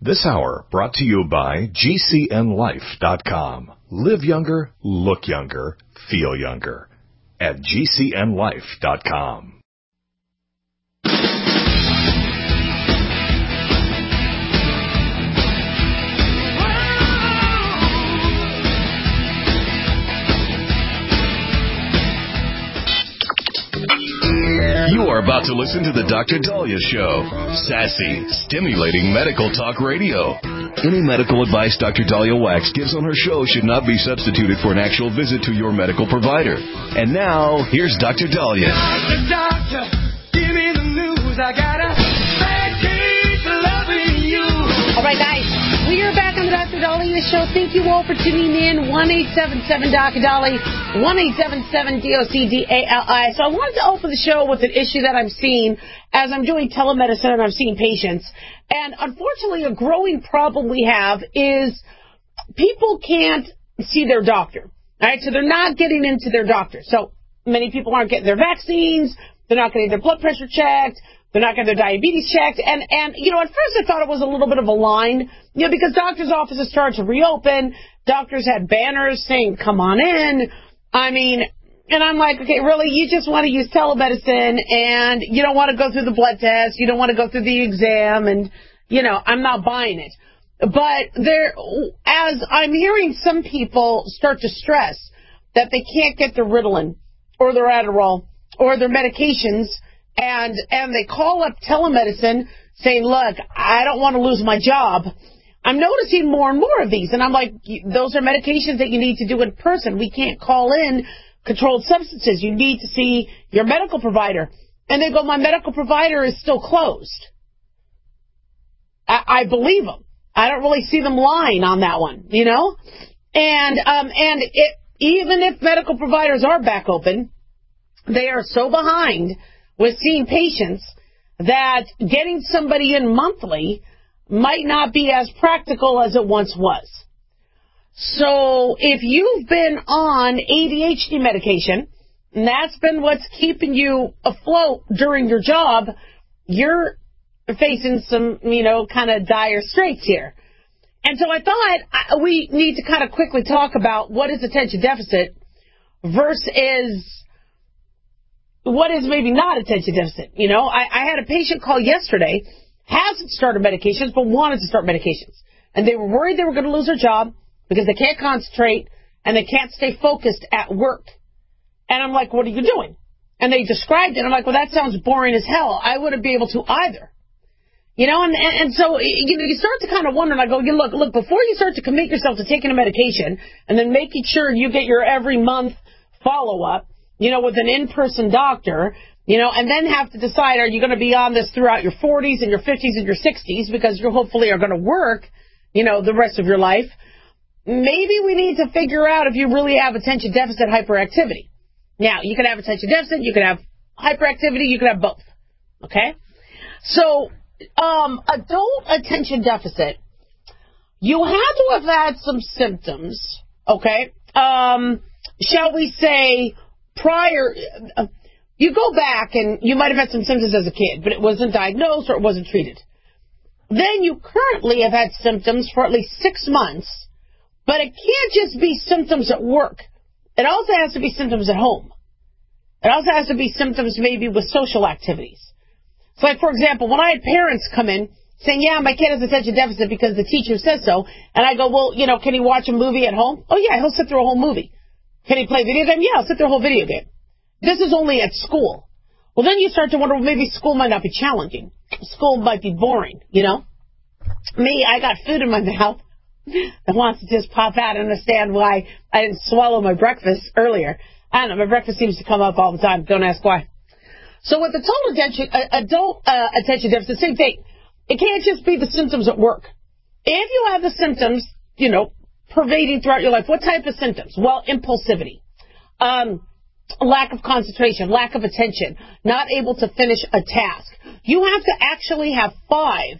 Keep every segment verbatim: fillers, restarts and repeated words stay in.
This hour brought to you by G C N life dot com. Live younger, look younger, feel younger at G C N life dot com. You are about to listen to the Doctor Daliah Show. Sassy, stimulating medical talk radio. Any medical advice Doctor Daliah Wax gives on her show should not be substituted for an actual visit to your medical provider. And now, here's Doctor Daliah. Doctor, doctor, give me the news. I got a bad case of loving you. All right, guys, we are back on the Doctor Daliah Show. Thank you all for tuning in. one eight seven seven Doctor Daliah, one eight seven seven D O C D A L I. So I wanted to open the show with an issue that I'm seeing as I'm doing telemedicine and I'm seeing patients. And unfortunately, a growing problem we have is people can't see their doctor. All right, so they're not getting into their doctor. So many people aren't getting their vaccines. They're not getting their blood pressure checked. They're not getting their diabetes checked. And, and, you know, at first I thought it was a little bit of a line, you know, because doctors' offices started to reopen. Doctors had banners saying, come on in. I mean, and I'm like, okay, really, you just want to use telemedicine and you don't want to go through the blood test. You don't want to go through the exam. And, you know, I'm not buying it. But there, as I'm hearing some people start to stress that they can't get their Ritalin or their Adderall or their medications, and and they call up telemedicine saying, look, I don't want to lose my job. I'm noticing more and more of these. And I'm like, those are medications that you need to do in person. We can't call in controlled substances. You need to see your medical provider. And they go, my medical provider is still closed. I, I believe them. I don't really see them lying on that one, you know? And um, and it, even if medical providers are back open, they are so behind with seeing patients that getting somebody in monthly might not be as practical as it once was. So if you've been on A D H D medication, and that's been what's keeping you afloat during your job, you're facing some, you know, kind of dire straits here. And so I thought we need to kind of quickly talk about what is attention deficit versus what is maybe not attention deficit. You know, I, I had a patient call yesterday, hasn't started medications, but wanted to start medications. And they were worried they were going to lose their job because they can't concentrate and they can't stay focused at work. And I'm like, what are you doing? And they described it. I'm like, well, that sounds boring as hell. I wouldn't be able to either. You know, and, and, and so you know, you start to kind of wonder, and I go, you look, look, before you start to commit yourself to taking a medication and then making sure you get your every month follow-up, you know, with an in-person doctor, you know, and then have to decide, are you going to be on this throughout your forties and your fifties and your sixties, because you hopefully are going to work, you know, the rest of your life. Maybe we need to figure out if you really have attention deficit hyperactivity. Now, you can have attention deficit, you can have hyperactivity, you can have both, okay? So, um, adult attention deficit, you have to have had some symptoms, okay? Um, shall we say, prior, uh, you go back and you might have had some symptoms as a kid, but it wasn't diagnosed or it wasn't treated. Then you currently have had symptoms for at least six months, but it can't just be symptoms at work. It also has to be symptoms at home. It also has to be symptoms maybe with social activities. So, like, for example, when I had parents come in saying, yeah, my kid has attention deficit because the teacher says so, and I go, well, you know, can he watch a movie at home? Oh, yeah, he'll sit through a whole movie. Can he play a video game? Yeah, he'll sit through a whole video game. This is only at school. Well, then you start to wonder, well, maybe school might not be challenging. School might be boring, you know? Me, I got food in my mouth that wants to just pop out and understand why I didn't swallow my breakfast earlier. I don't know, my breakfast seems to come up all the time. Don't ask why. So with the total attention, uh, adult uh, attention deficit, same thing. It can't just be the symptoms at work. If you have the symptoms, you know, pervading throughout your life, what type of symptoms? Well, impulsivity, um, lack of concentration, lack of attention, not able to finish a task. You have to actually have five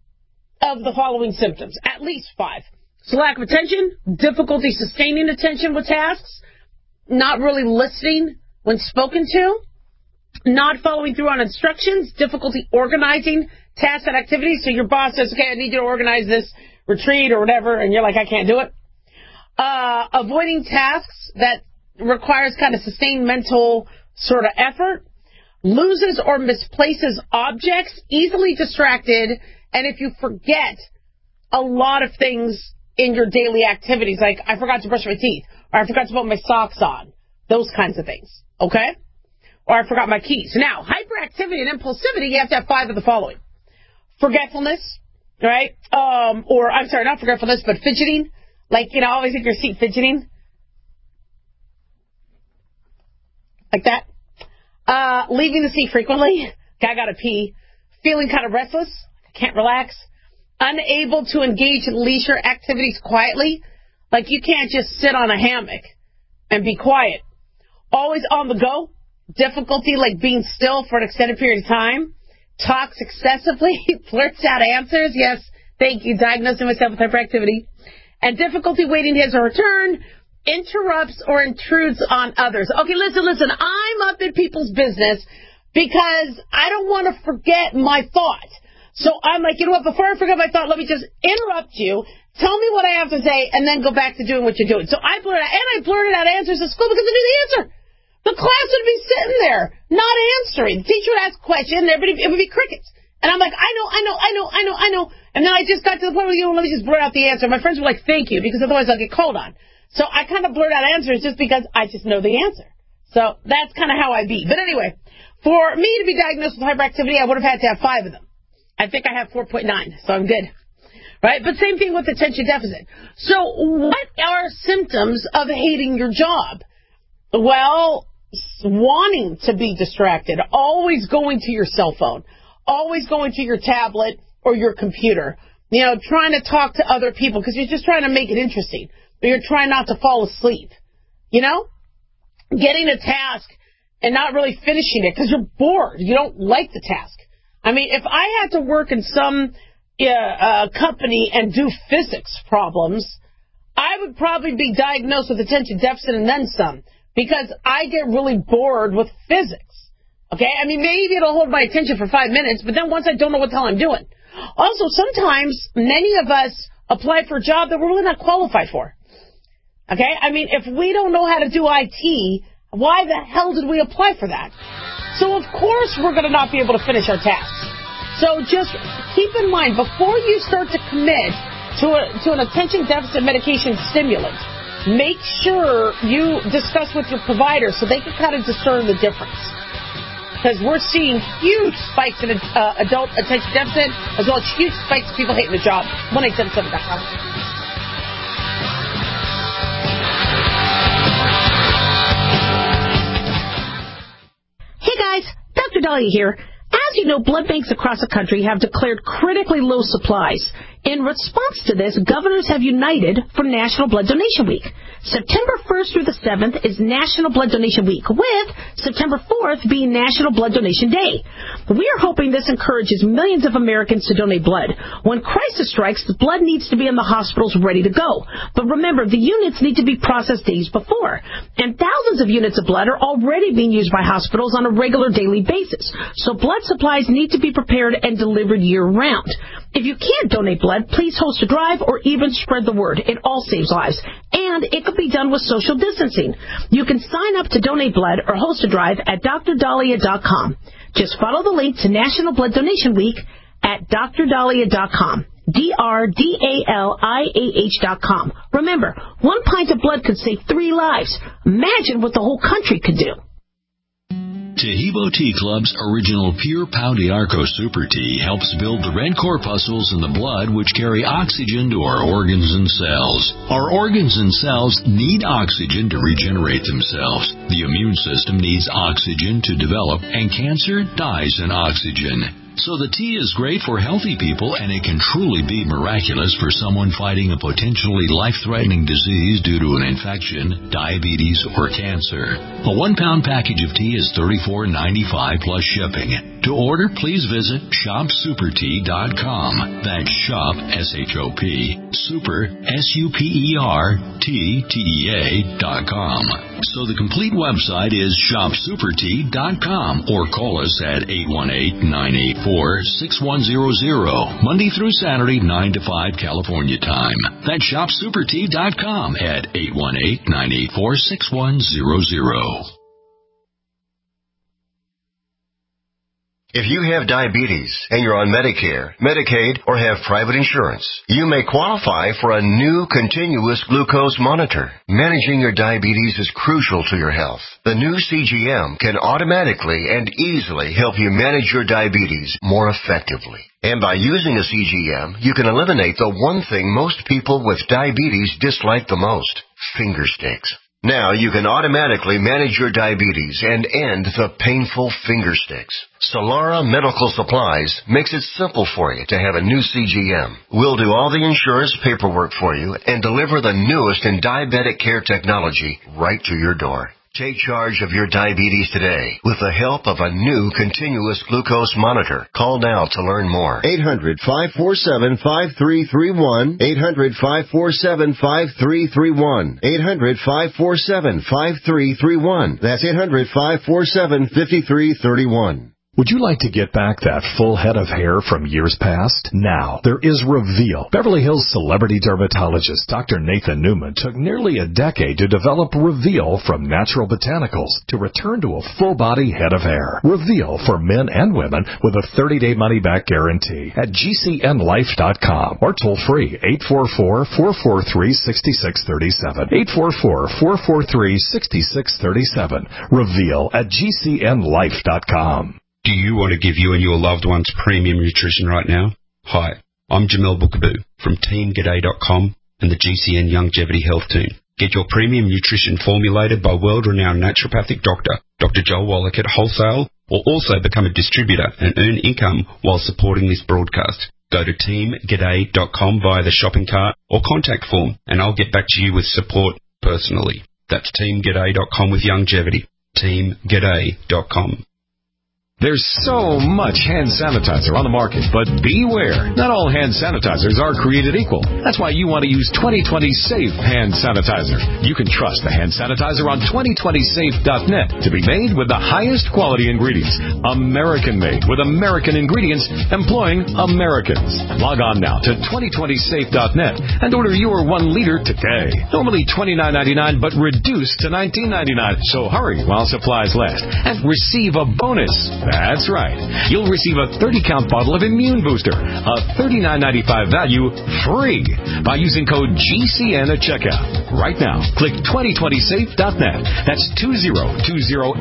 of the following symptoms, at least five. So lack of attention, difficulty sustaining attention with tasks, not really listening when spoken to, not following through on instructions, difficulty organizing tasks and activities. So your boss says, okay, I need you to organize this retreat or whatever, and you're like, I can't do it. Uh, avoiding tasks that requires kind of sustained mental sort of effort. Loses or misplaces objects, easily distracted, and if you forget a lot of things in your daily activities, like I forgot to brush my teeth, or I forgot to put my socks on, those kinds of things, okay? Or I forgot my keys. Now, hyperactivity and impulsivity, you have to have five of the following. Forgetfulness, right? Um, or, I'm sorry, not forgetfulness, but fidgeting. Like, you know, always in your seat fidgeting. Like that. Uh, leaving the seat frequently. I gotta pee. Feeling kind of restless. I can't relax. Unable to engage in leisure activities quietly. Like you can't just sit on a hammock and be quiet. Always on the go. Difficulty like being still for an extended period of time. Talks excessively. Blurts out answers. Yes, thank you. Diagnosing myself with hyperactivity. And difficulty waiting his or her turn. Interrupts or intrudes on others. Okay, listen, listen. I'm up in people's business because I don't want to forget my thought. So I'm like, you know what? Before I forget my thought, let me just interrupt you, tell me what I have to say, and then go back to doing what you're doing. So I blurted out, and I blurted out answers at school because I knew the answer. The class would be sitting there, not answering. The teacher would ask questions, and everybody, it would be crickets. And I'm like, I know, I know, I know, I know, I know. And then I just got to the point where, you know, let me just blurt out the answer. My friends were like, thank you, because otherwise I'll get called on. So I kind of blurt out answers just because I just know the answer. So that's kind of how I be. But anyway, for me to be diagnosed with hyperactivity, I would have had to have five of them. I think I have four point nine, so I'm good. Right? But same thing with attention deficit. So what are symptoms of hating your job? Well, wanting to be distracted, always going to your cell phone, always going to your tablet or your computer, you know, trying to talk to other people because you're just trying to make it interesting. But you're trying not to fall asleep, you know? Getting a task and not really finishing it because you're bored. You don't like the task. I mean, if I had to work in some uh, uh, company and do physics problems, I would probably be diagnosed with attention deficit and then some because I get really bored with physics. Okay? I mean, maybe it'll hold my attention for five minutes, but then once I don't know what the hell I'm doing. Also, sometimes many of us apply for a job that we're really not qualified for. Okay? I mean, if we don't know how to do I T, why the hell did we apply for that? So, of course, we're going to not be able to finish our tasks. So just keep in mind, before you start to commit to, a, to an attention deficit medication stimulant, make sure you discuss with your provider so they can kind of discern the difference. Because we're seeing huge spikes in uh, adult attention deficit, as well as huge spikes of people hating the job. one eight seven seven dot com. Hey guys, Doctor Dahlia here. As you know, blood banks across the country have declared critically low supplies. In response to this, governors have united for National Blood Donation Week. September first through the seventh is National Blood Donation Week, with September fourth being National Blood Donation Day. We are hoping this encourages millions of Americans to donate blood. When crisis strikes, the blood needs to be in the hospitals ready to go. But remember, the units need to be processed days before. And thousands of units of blood are already being used by hospitals on a regular daily basis. So blood supplies need to be prepared and delivered year-round. If you can't donate blood, please host a drive or even spread the word. It all saves lives. And it can be done with social distancing. You can sign up to donate blood or host a drive at D R dahlia dot com. Just follow the link to National Blood Donation Week at D R dahlia dot com. D R D A L I A H dot com. Remember, one pint of blood could save three lives. Imagine what the whole country could do. Taheebo Tea Club's original Pure Pau d'Arco Super Tea helps build the red corpuscles in the blood which carry oxygen to our organs and cells. Our organs and cells need oxygen to regenerate themselves. The immune system needs oxygen to develop, and cancer dies in oxygen. So the tea is great for healthy people, and it can truly be miraculous for someone fighting a potentially life-threatening disease due to an infection, diabetes, or cancer. A one-pound package of tea is thirty-four ninety-five plus shipping. To order, please visit shop super tea dot com. That's shop, S H O P, super, S U P E R, T, T E A dot com. So the complete website is shop super tea dot com or call us at eight one eight, nine eight four, six one zero zero, Monday through Saturday, nine to five California time. That's shop super tea dot com at eight one eight, nine eight four, six one zero zero. If you have diabetes and you're on Medicare, Medicaid, or have private insurance, you may qualify for a new continuous glucose monitor. Managing your diabetes is crucial to your health. The new C G M can automatically and easily help you manage your diabetes more effectively. And by using a C G M, you can eliminate the one thing most people with diabetes dislike the most, finger sticks. Now you can automatically manage your diabetes and end the painful finger sticks. Solara Medical Supplies makes it simple for you to have a new C G M. We'll do all the insurance paperwork for you and deliver the newest in diabetic care technology right to your door. Take charge of your diabetes today with the help of a new continuous glucose monitor. Call now to learn more. eight hundred, five four seven, five three three one. eight hundred, five four seven, five three three one. eight hundred, five four seven, five three three one. That's eight hundred, five four seven, five three three one. Would you like to get back that full head of hair from years past? Now, there is Reveal. Beverly Hills celebrity dermatologist Doctor Nathan Newman took nearly a decade to develop Reveal from natural botanicals to return to a full-body head of hair. Reveal for men and women with a thirty-day money-back guarantee at G C N life dot com or toll-free eight four four, four four three, six six three seven. eight four four, four four three, six six three seven. Reveal at G C N life dot com. Do you want to give you and your loved ones premium nutrition right now? Hi, I'm Jamel Bookaboo from team g'day dot com and the G C N Longevity Health Team. Get your premium nutrition formulated by world-renowned naturopathic doctor, Doctor Joel Wallach at wholesale, or also become a distributor and earn income while supporting this broadcast. Go to team g'day dot com via the shopping cart or contact form, and I'll get back to you with support personally. That's team g'day dot com with longevity. team g'day dot com. There's so much hand sanitizer on the market, but beware. Not all hand sanitizers are created equal. That's why you want to use twenty twenty Safe Hand Sanitizer. You can trust the hand sanitizer on twenty twenty safe dot net to be made with the highest quality ingredients. American-made with American ingredients employing Americans. Log on now to twenty twenty safe dot net and order your one liter today. Normally twenty-nine ninety-nine, but reduced to nineteen ninety-nine. So hurry while supplies last and receive a bonus. That's right. You'll receive a thirty count bottle of Immune Booster, a thirty-nine ninety-five value, free by using code G C N at checkout. Right now, click twenty twenty safe dot net. That's two zero two zero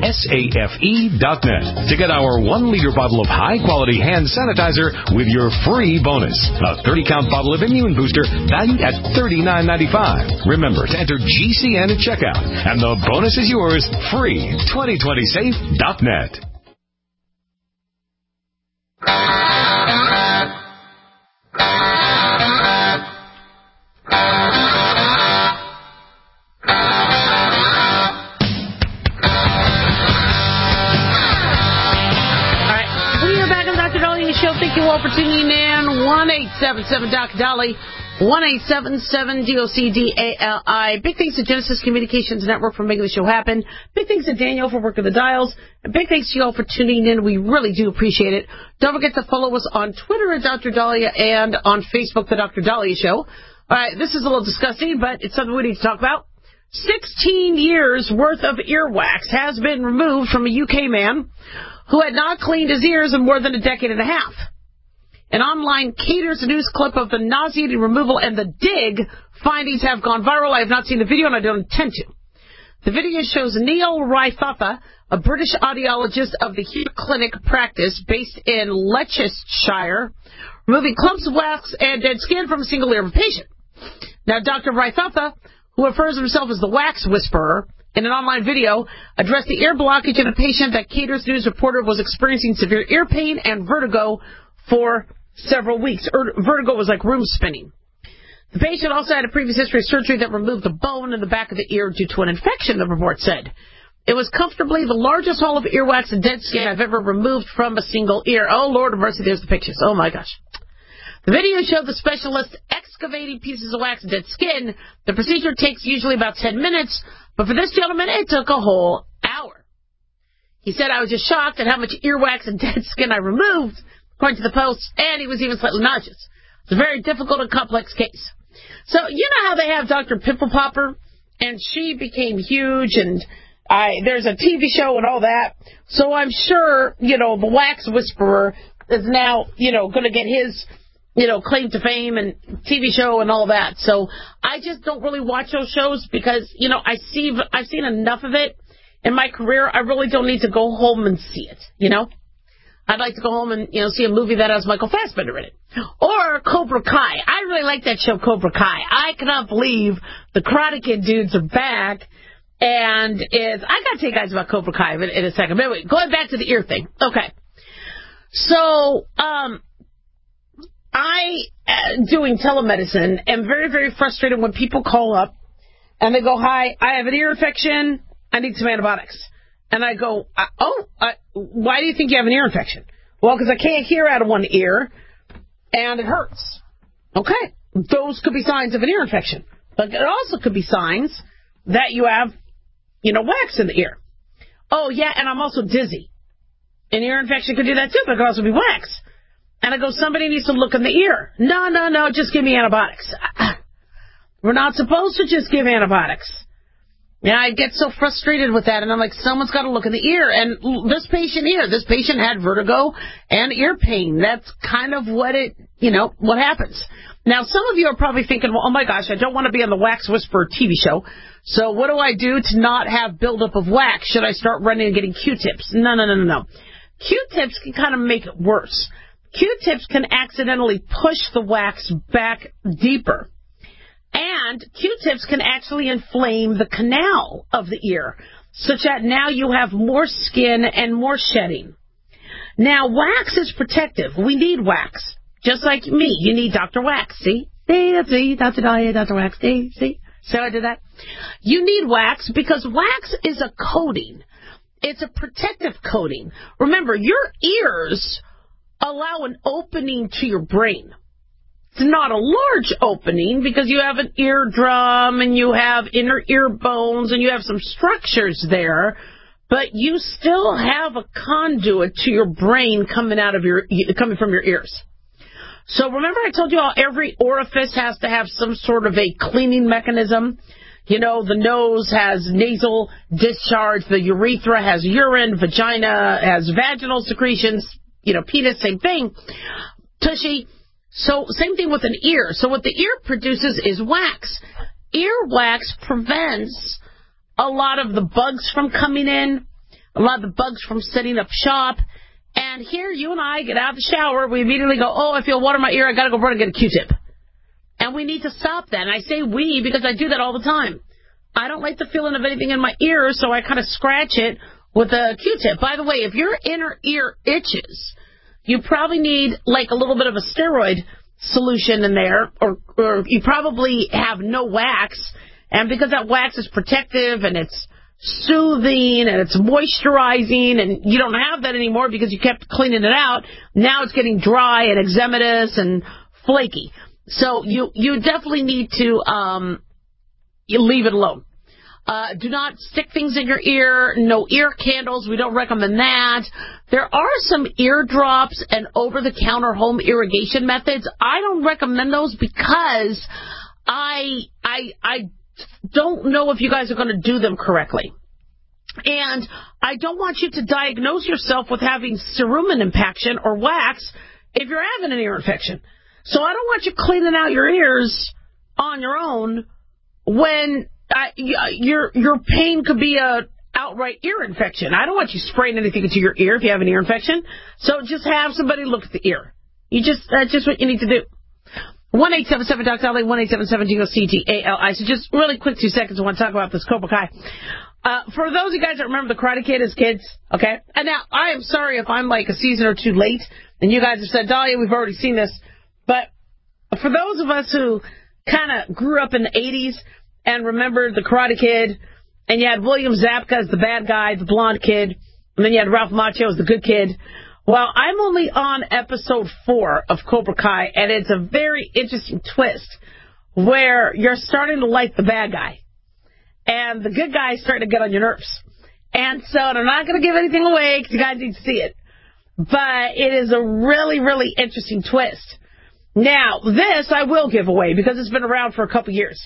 safe dot net to get our one liter bottle of high-quality hand sanitizer with your free bonus. A thirty count bottle of Immune Booster valued at thirty-nine ninety-five. Remember to enter G C N at checkout, and the bonus is yours free. twenty twenty safe dot net. Thank you all for tuning in. one eight seven seven Doc Dolly. one eight seven seven D O C D A L I. Big thanks to Genesis Communications Network for making the show happen. Big thanks to Daniel for working the dials. And big thanks to you all for tuning in. We really do appreciate it. Don't forget to follow us on Twitter at Doctor Dahlia and on Facebook, The Doctor Dahlia Show. All right, this is a little disgusting, but it's something we need to talk about. sixteen years worth of earwax has been removed from a U K man who had not cleaned his ears in more than a decade and a half. An online Caters news clip of the nauseating removal and the dig findings have gone viral. I have not seen the video, and I don't intend to. The video shows Neil Raithatha, a British audiologist of the Hugh Clinic practice based in Leicestershire, removing clumps of wax and dead skin from a single ear of a patient. Now, Doctor Raithatha, who refers to himself as the Wax Whisperer, in an online video, addressed the ear blockage in a patient that Caters News reported was experiencing severe ear pain and vertigo for several weeks. Er, vertigo was like room spinning. The patient also had a previous history of surgery that removed the bone in the back of the ear due to an infection, the report said. It was comfortably the largest haul of earwax and dead skin I've ever removed from a single ear. Oh, Lord of mercy, there's the pictures. Oh, my gosh. The video showed the specialist excavating pieces of wax and dead skin. The procedure takes usually about ten minutes, but for this gentleman, it took a whole hour. He said, I was just shocked at how much earwax and dead skin I removed, according to the Post, and he was even slightly nauseous. It's a very difficult and complex case. So, you know how they have Doctor Pimple Popper, and she became huge, and I there's a T V show and all that. So I'm sure, you know, the Wax Whisperer is now, you know, going to get his, you know, claim to fame and T V show and all that. So I just don't really watch those shows because, you know, I see, I've seen enough of it in my career. I really don't need to go home and see it, you know. I'd like to go home and, you know, see a movie that has Michael Fassbender in it. Or Cobra Kai. I really like that show, Cobra Kai. I cannot believe the Karate Kid dudes are back. And is I got to tell you guys about Cobra Kai in, in a second. But anyway, going back to the ear thing. Okay. So, um, I, uh, doing telemedicine, am very, very frustrated when people call up and they go, hi, I have an ear infection. I need some antibiotics. And I go, uh, oh, uh, why do you think you have an ear infection? Well, because I can't hear out of one ear, and it hurts. Okay, those could be signs of an ear infection. But it also could be signs that you have, you know, wax in the ear. Oh, yeah, and I'm also dizzy. An ear infection could do that, too, but it could also be wax. And I go, somebody needs to look in the ear. No, no, no, just give me antibiotics. We're not supposed to just give antibiotics. Yeah, I get so frustrated with that, and I'm like, someone's got to look in the ear. And this patient here, this patient had vertigo and ear pain. That's kind of what it, you know, what happens. Now, some of you are probably thinking, well, oh, my gosh, I don't want to be on the Wax Whisperer T V show, so what do I do to not have buildup of wax? Should I start running and getting Q-tips? No, no, no, no, no. Q-tips can kind of make it worse. Q-tips can accidentally push the wax back deeper. And Q-tips can actually inflame the canal of the ear, such that now you have more skin and more shedding. Now, wax is protective. We need wax. Just like me, you need Doctor Wax. See? See, see, Doctor Dahlia, Doctor Wax. See, see? See how I did that? You need wax because wax is a coating. It's a protective coating. Remember, your ears allow an opening to your brain. It's not a large opening because you have an eardrum and you have inner ear bones and you have some structures there, but you still have a conduit to your brain coming out of your coming from your ears. So remember I told you how every orifice has to have some sort of a cleaning mechanism? You know, the nose has nasal discharge, the urethra has urine, vagina has vaginal secretions, you know, penis, same thing. Tushy. So same thing with an ear. So what the ear produces is wax. Earwax prevents a lot of the bugs from coming in, a lot of the bugs from setting up shop. And here you and I get out of the shower, we immediately go, oh, I feel water in my ear, I got to go run and get a Q-tip. And we need to stop that. And I say we because I do that all the time. I don't like the feeling of anything in my ear, so I kind of scratch it with a Q-tip. By the way, if your inner ear itches, you probably need like a little bit of a steroid solution in there, or, or you probably have no wax. And because that wax is protective and it's soothing and it's moisturizing, and you don't have that anymore because you kept cleaning it out, now it's getting dry and eczematous and flaky. So you, you definitely need to um, you leave it alone. Uh, do not stick things in your ear. No ear candles. We don't recommend that. There are some ear drops and over-the-counter home irrigation methods. I don't recommend those because I I I don't know if you guys are going to do them correctly. And I don't want you to diagnose yourself with having cerumen impaction or wax if you're having an ear infection. So I don't want you cleaning out your ears on your own when uh, your your pain could be a outright ear infection. I don't want you spraying anything into your ear if you have an ear infection. So just have somebody look at the ear. You just that's just what you need to do. one eight seven seven Doctor Dahlia, one eight seven seven G O C T A L I. So just really quick two seconds, I want to talk about this Cobra Kai. Uh, for those of you guys that remember the Karate Kid as kids, okay? And now, I am sorry if I'm like a season or two late, and you guys have said, Dahlia, we've already seen this. But for those of us who kind of grew up in the eighties and remembered the Karate Kid and you had William Zabka as the bad guy, the blonde kid, and then you had Ralph Macchio as the good kid. Well, I'm only on episode four of Cobra Kai, and it's a very interesting twist where you're starting to like the bad guy, and the good guy is starting to get on your nerves. And so I'm not going to give anything away because you guys need to see it. But it is a really, really interesting twist. Now, this I will give away because it's been around for a couple years.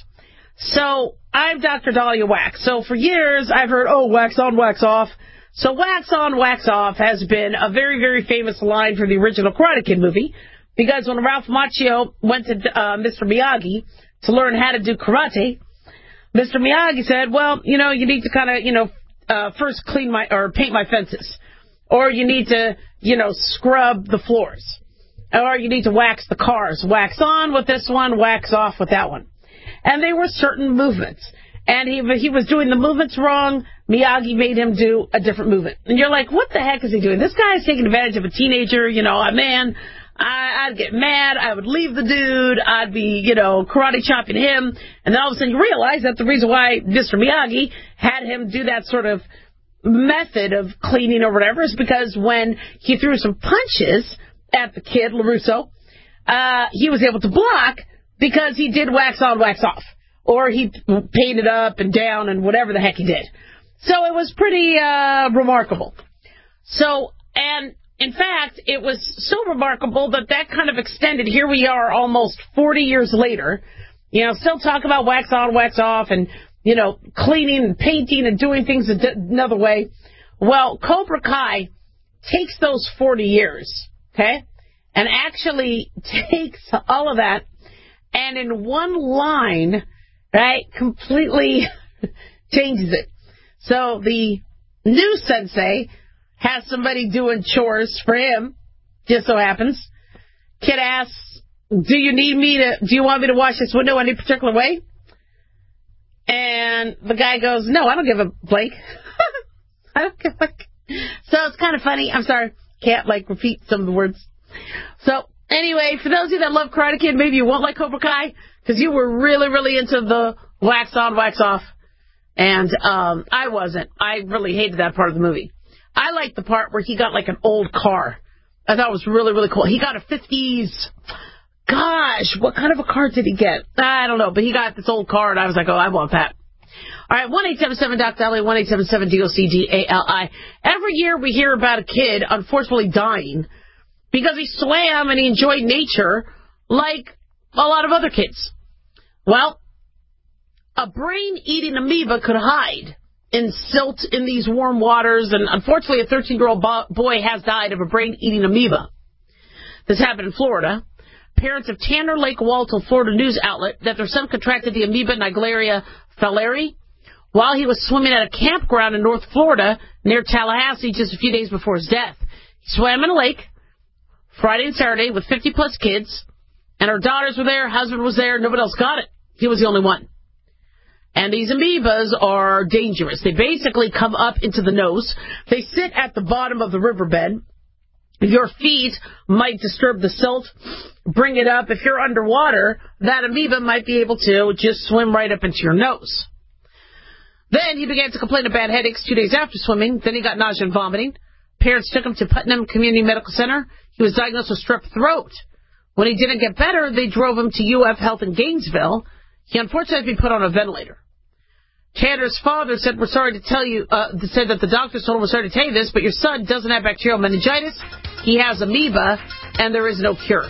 So I'm Doctor Dahlia Wax. So for years I've heard, oh, wax on, wax off. So wax on, wax off has been a very, very famous line from the original Karate Kid movie, because when Ralph Macchio went to uh, Mister Miyagi to learn how to do karate, Mister Miyagi said, well, you know, you need to kind of, you know, uh, first clean my, or paint my fences, or you need to, you know, scrub the floors, or you need to wax the cars, wax on with this one, wax off with that one. And they were certain movements. And he he was doing the movements wrong. Miyagi made him do a different movement. And you're like, what the heck is he doing? This guy is taking advantage of a teenager. You know, man, I, I'd get mad. I would leave the dude. I'd be, you know, karate chopping him. And then all of a sudden you realize that the reason why Mister Miyagi had him do that sort of method of cleaning or whatever is because when he threw some punches at the kid, LaRusso, uh, he was able to block because he did wax on, wax off. Or he painted up and down and whatever the heck he did. So it was pretty uh, remarkable. So, and in fact, it was so remarkable that that kind of extended. Here we are almost forty years later, you know, still talk about wax on, wax off, and, you know, cleaning and painting and doing things another way. Well, Cobra Kai takes those forty years, okay, and actually takes all of that and in one line, right, completely changes it. So the new sensei has somebody doing chores for him, just so happens. Kid asks, do you need me to, do you want me to wash this window any particular way? And the guy goes, no, I don't give a blank. I don't give a... So it's kind of funny. I'm sorry, can't, like, repeat some of the words. So anyway, for those of you that love Karate Kid, maybe you won't like Cobra Kai, because you were really, really into the wax on, wax off. And um, I wasn't. I really hated that part of the movie. I liked the part where he got like an old car. I thought it was really, really cool. He got a fifties. Gosh, what kind of a car did he get? I don't know, but he got this old car, and I was like, oh, I want that. All right, one eight seven seven D O C D A L I, one eight seven seven D O C D A L I. Every year we hear about a kid unfortunately dying because he swam and he enjoyed nature like a lot of other kids. Well, a brain-eating amoeba could hide in silt in these warm waters, and unfortunately a thirteen-year-old bo- boy has died of a brain-eating amoeba. This happened in Florida. Parents of Tanner Lake Wall told Florida news outlet that their son contracted the amoeba Naegleria fowleri while he was swimming at a campground in North Florida near Tallahassee just a few days before his death. He swam in a lake Friday and Saturday with fifty-plus kids, and her daughters were there, husband was there, nobody else got it. He was the only one. And these amoebas are dangerous. They basically come up into the nose. They sit at the bottom of the riverbed. Your feet might disturb the silt, bring it up. If you're underwater, that amoeba might be able to just swim right up into your nose. Then he began to complain of bad headaches two days after swimming. Then he got nausea and vomiting. Parents took him to Putnam Community Medical Center. He was diagnosed with strep throat. When he didn't get better, they drove him to U F Health in Gainesville. He unfortunately had to be put on a ventilator. Tanner's father said, we're sorry to tell you, uh, said that the doctors told him, we're sorry to tell you this, but your son doesn't have bacterial meningitis. He has amoeba, and there is no cure.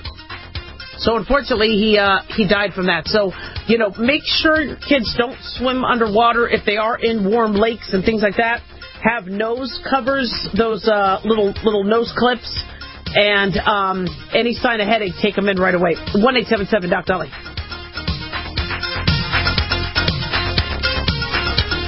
So unfortunately, he uh, he died from that. So, you know, make sure your kids don't swim underwater if they are in warm lakes and things like that. Have nose covers, those uh, little little nose clips, and um, any sign of headache, take them in right away. one eight seven seven D O C D A L I.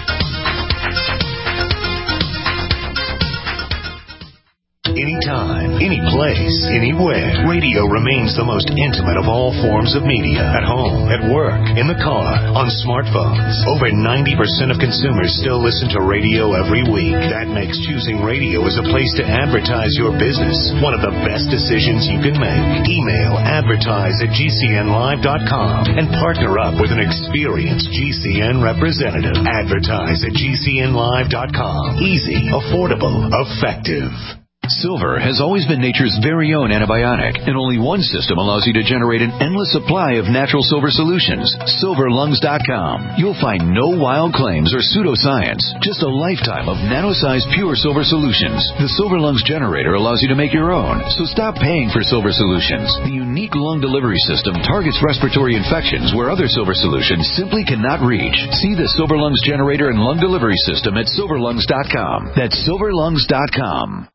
Anytime, any place, anywhere. Radio remains the most intimate of all forms of media. At home, at work, in the car, on smartphones. Over ninety percent of consumers still listen to radio every week. That makes choosing radio as a place to advertise your business one of the best decisions you can make. Email advertise at G C N live dot com and partner up with an experienced G C N representative. Advertise at G C N live dot com. Easy, affordable, effective. Silver has always been nature's very own antibiotic, and only one system allows you to generate an endless supply of natural silver solutions. silver lungs dot com. You'll find no wild claims or pseudoscience, just a lifetime of nano-sized pure silver solutions. The Silver Lungs generator allows you to make your own, so stop paying for silver solutions. The unique lung delivery system targets respiratory infections where other silver solutions simply cannot reach. See the Silver Lungs generator and lung delivery system at silver lungs dot com. That's silver lungs dot com.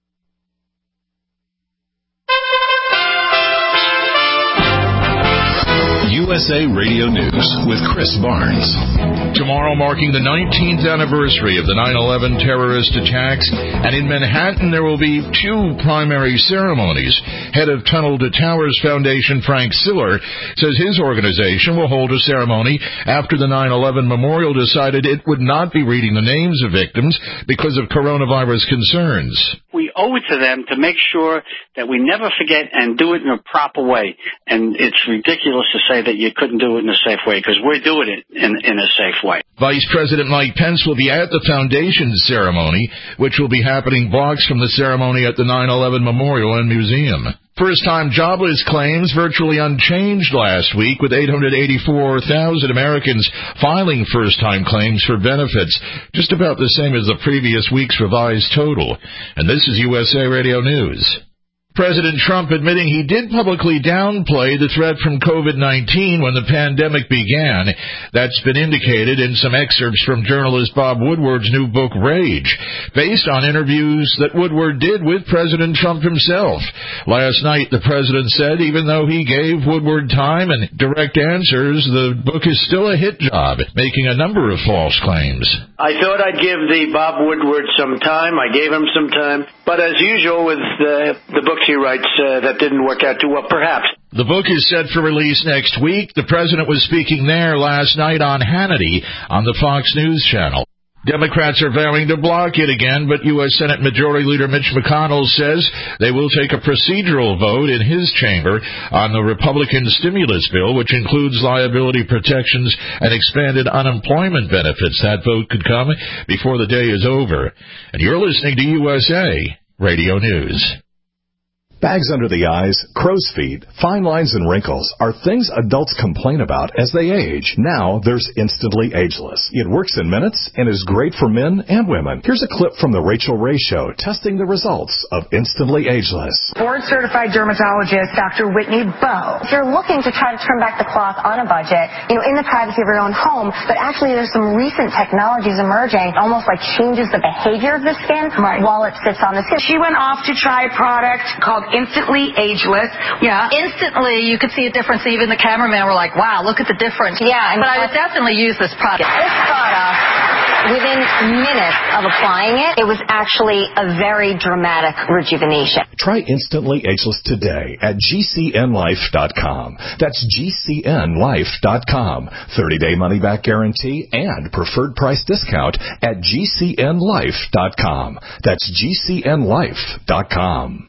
U S A Radio News with Chris Barnes. Tomorrow marking the nineteenth anniversary of the nine eleven terrorist attacks, and in Manhattan there will be two primary ceremonies. Head of Tunnel to Towers Foundation Frank Siller says his organization will hold a ceremony after the nine eleven memorial decided it would not be reading the names of victims because of coronavirus concerns. We owe it to them to make sure that we never forget and do it in a proper way. And it's ridiculous to say that you couldn't do it in a safe way, because we're doing it in, in a safe way. Vice President Mike Pence will be at the foundation's ceremony, which will be happening blocks from the ceremony at the nine eleven Memorial and Museum. First-time jobless claims virtually unchanged last week, with eight hundred eighty-four thousand Americans filing first-time claims for benefits, just about the same as the previous week's revised total. And this is U S A Radio News. President Trump admitting he did publicly downplay the threat from COVID nineteen when the pandemic began. That's been indicated in some excerpts from journalist Bob Woodward's new book, Rage, based on interviews that Woodward did with President Trump himself. Last night, the president said even though he gave Woodward time and direct answers, the book is still a hit job, making a number of false claims. I thought I'd give the Bob Woodward some time. I gave him some time. But as usual with the, the books he writes, uh, that didn't work out too well, perhaps. The book is set for release next week. The president was speaking there last night on Hannity on the Fox News Channel. Democrats are vowing to block it again, but U S Senate Majority Leader Mitch McConnell says they will take a procedural vote in his chamber on the Republican stimulus bill, which includes liability protections and expanded unemployment benefits. That vote could come before the day is over. And you're listening to U S A Radio News. Bags under the eyes, crow's feet, fine lines, and wrinkles are things adults complain about as they age. Now there's Instantly Ageless. It works in minutes and is great for men and women. Here's a clip from the Rachel Ray Show testing the results of Instantly Ageless. Board-certified dermatologist Doctor Whitney Bowe. If you're looking to try to turn back the clock on a budget, you know, in the privacy of your own home, but actually there's some recent technologies emerging, almost like changes the behavior of the skin right. while it sits on the skin. She went off to try a product called Instantly Ageless. Yeah. Instantly, you could see a difference. Even the cameraman were like, wow, look at the difference. Yeah. But I would definitely use this product. This product, within minutes of applying it, it was actually a very dramatic rejuvenation. Try Instantly Ageless today at G C N life dot com. That's G C N life dot com. thirty-day money-back guarantee and preferred price discount at G C N life dot com. That's G C N life dot com.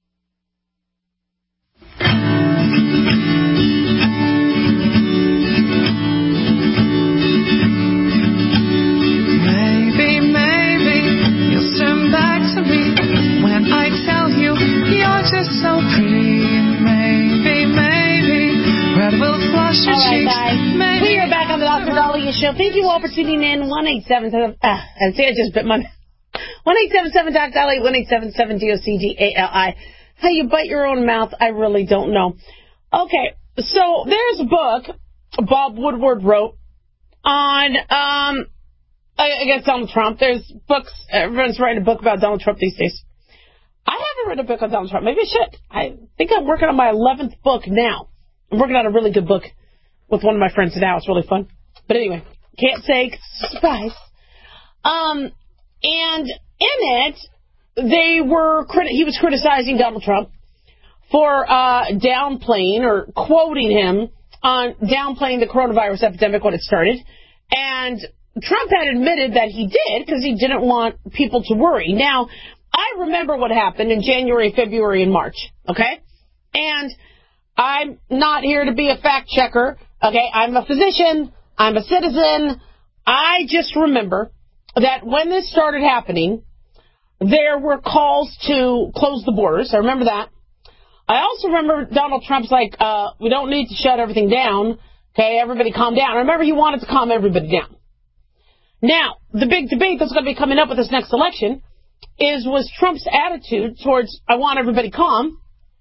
Maybe, maybe you'll turn back to me when I tell you you're just so pretty. Maybe, maybe red will flush your cheeks. All right, guys. Maybe. We are back on the Doctor Dahlia Show. Thank you all for tuning in. one eight seven seven. Ah, and see, I just bit my. one eight seven seven Doc Dahlia. one eight seven seven D O C D A L I. How you bite your own mouth, I really don't know. Okay, so there's a book Bob Woodward wrote on, um, I guess Donald Trump. There's books, everyone's writing a book about Donald Trump these days. I haven't read a book on Donald Trump. Maybe I should. I think I'm working on my eleventh book now. I'm working on a really good book with one of my friends now. It's really fun. But anyway, can't say, 'cause it's a surprise. Um, and in it, they were criti- he was criticizing Donald Trump for uh, downplaying or quoting him on downplaying the coronavirus epidemic when it started. And Trump had admitted that he did because he didn't want people to worry. Now, I remember what happened in January, February, and March, okay? And I'm not here to be a fact checker, okay? I'm a physician. I'm a citizen. I just remember that when this started happening, there were calls to close the borders. I remember that. I also remember Donald Trump's like, uh, we don't need to shut everything down. Okay, everybody calm down. I remember he wanted to calm everybody down. Now, the big debate that's going to be coming up with this next election is, was Trump's attitude towards, I want everybody calm,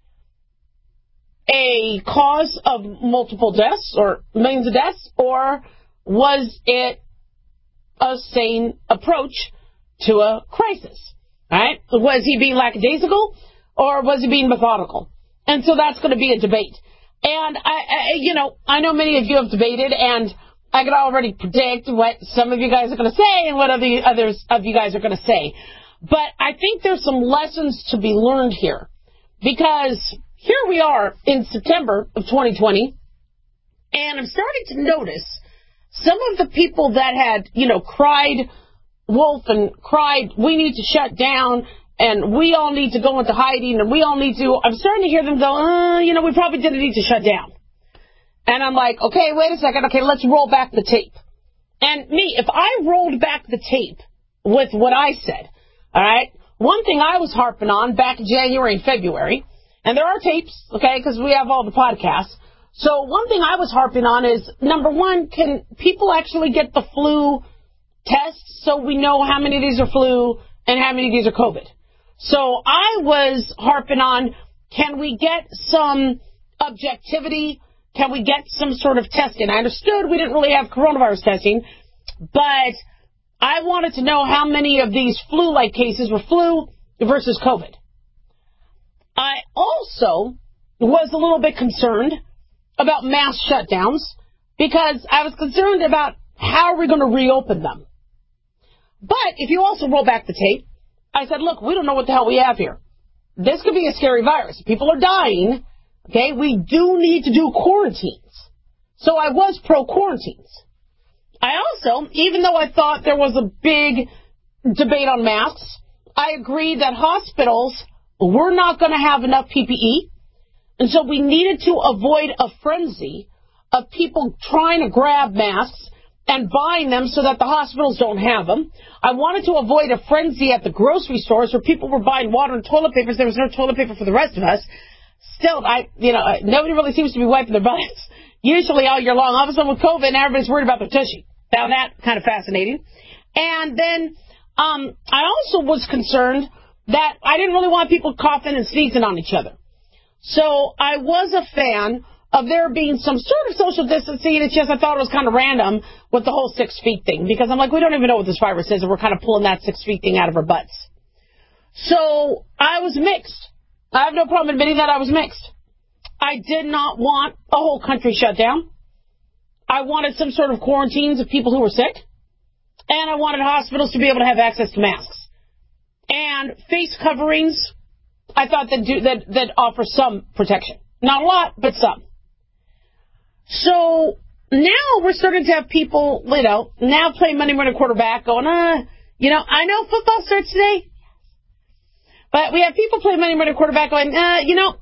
a cause of multiple deaths or millions of deaths, or was it a sane approach to a crisis? Right? Was he being lackadaisical, or was he being methodical? And so that's going to be a debate. And, I, I, you know, I know many of you have debated, and I can already predict what some of you guys are going to say and what other others of you guys are going to say. But I think there's some lessons to be learned here. Because here we are in September of twenty twenty, and I'm starting to notice some of the people that had, you know, cried wolf and cried, we need to shut down, and we all need to go into hiding, and we all need to, I'm starting to hear them go, uh, you know, we probably didn't need to shut down. And I'm like, okay, wait a second, okay, let's roll back the tape. And me, if I rolled back the tape with what I said, all right, one thing I was harping on back in January and February, and there are tapes, okay, because we have all the podcasts. So one thing I was harping on is, number one, can people actually get the flu test so we know how many of these are flu and how many of these are COVID? So I was harping on, can we get some objectivity? Can we get some sort of testing? I understood we didn't really have coronavirus testing, but I wanted to know how many of these flu-like cases were flu versus COVID. I also was a little bit concerned about mass shutdowns because I was concerned about how are we going to reopen them. But if you also roll back the tape, I said, look, we don't know what the hell we have here. This could be a scary virus. People are dying. Okay, we do need to do quarantines. So I was pro-quarantines. I also, even though I thought there was a big debate on masks, I agreed that hospitals were not going to have enough P P E, and so we needed to avoid a frenzy of people trying to grab masks and buying them so that the hospitals don't have them. I wanted to avoid a frenzy at the grocery stores where people were buying water and toilet paper. There was no toilet paper for the rest of us. Still, I, you know, nobody really seems to be wiping their butts. Usually all year long, all of a sudden with COVID, and everybody's worried about their tushy. Found that kind of fascinating. And then um, I also was concerned that I didn't really want people coughing and sneezing on each other. So I was a fan of there being some sort of social distancing. It's just I thought it was kind of random with the whole six feet thing, because I'm like, we don't even know what this virus is, and we're kind of pulling that six feet thing out of our butts. So I was mixed. I have no problem admitting that I was mixed. I did not want a whole country shut down. I wanted some sort of quarantines of people who were sick, and I wanted hospitals to be able to have access to masks. And face coverings, I thought that do, that that offer some protection. Not a lot, but some. So now we're starting to have people, you know, now playing Monday morning quarterback going, uh, you know, I know football starts today, but we have people playing Monday morning quarterback going, uh, you know,